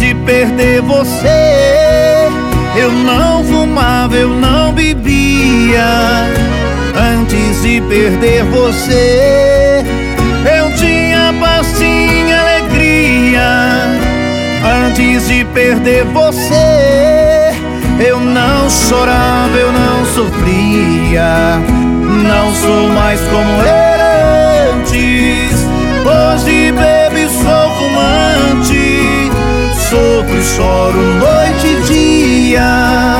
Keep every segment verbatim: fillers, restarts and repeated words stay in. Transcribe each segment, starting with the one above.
de perder você, eu não fumava, eu não bebia. Antes de perder você, eu tinha paz, tinha alegria. Antes de perder você, eu não chorava, eu não sofria. Não sou mais como era antes. Hoje bebo e sou fumante, sofro e choro noite e dia.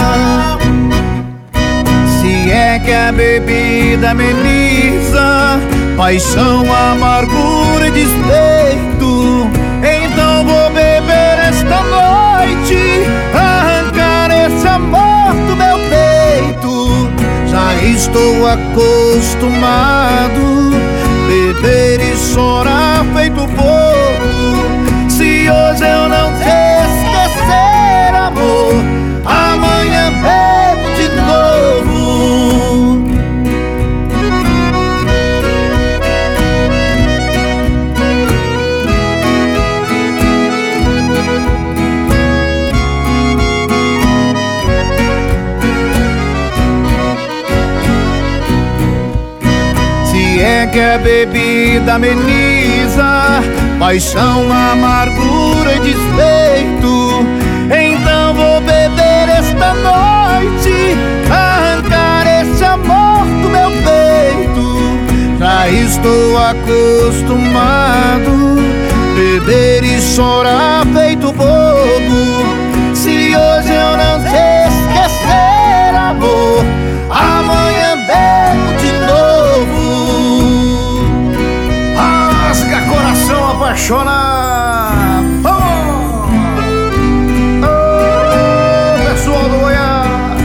Se é que a bebida ameniza paixão, amargura e despeito, então vou beber esta noite, arrancar esse amor do meu peito. Já estou acostumado beber e chorar feito bobo. Se hoje eu não te esquecer, amor, amanhã bebo de novo. Se é que a bebida ameniza paixão, amargura e despeito, então vou beber esta noite, arrancar esse amor do meu peito. Já estou acostumado beber e chorar feito bobo. Se hoje eu não te esquecer, amor, amanhã bebo de novo. Rasga coração apaixonado. Oh! Oh, pessoal do Goiás.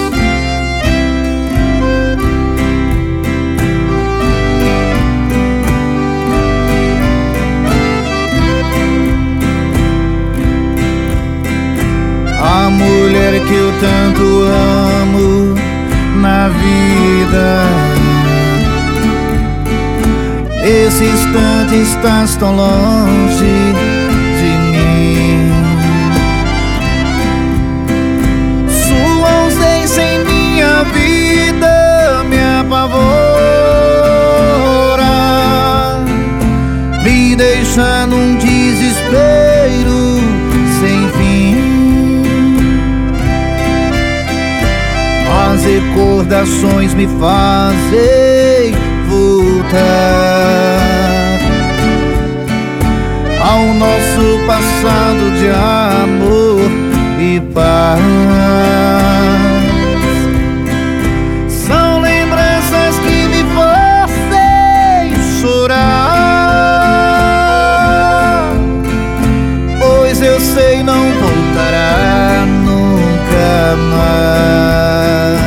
A mulher que eu tanto amo na vida, esse instante estás tão longe de mim. Sua ausência em minha vida me apavora, me deixa num desespero sem fim. As recordações me fazem voltar ao nosso passado de amor e paz. São lembranças que me fazem chorar, pois eu sei não voltará nunca mais.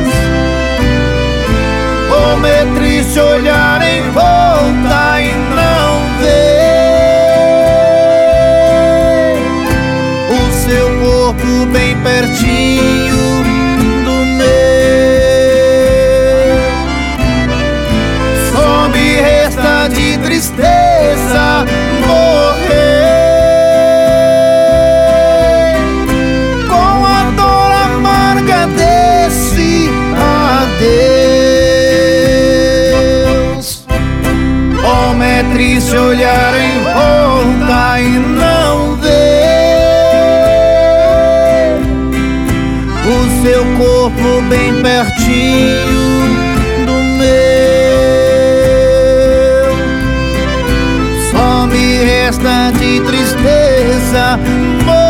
Como é triste olhar em volta e não ver o seu corpo bem pertinho do meu. Só me resta de tristeza morrer com a dor amarga desse adeus. Como é triste olhar em volta e não ver o seu corpo bem pertinho do meu. Só me resta de tristeza morrer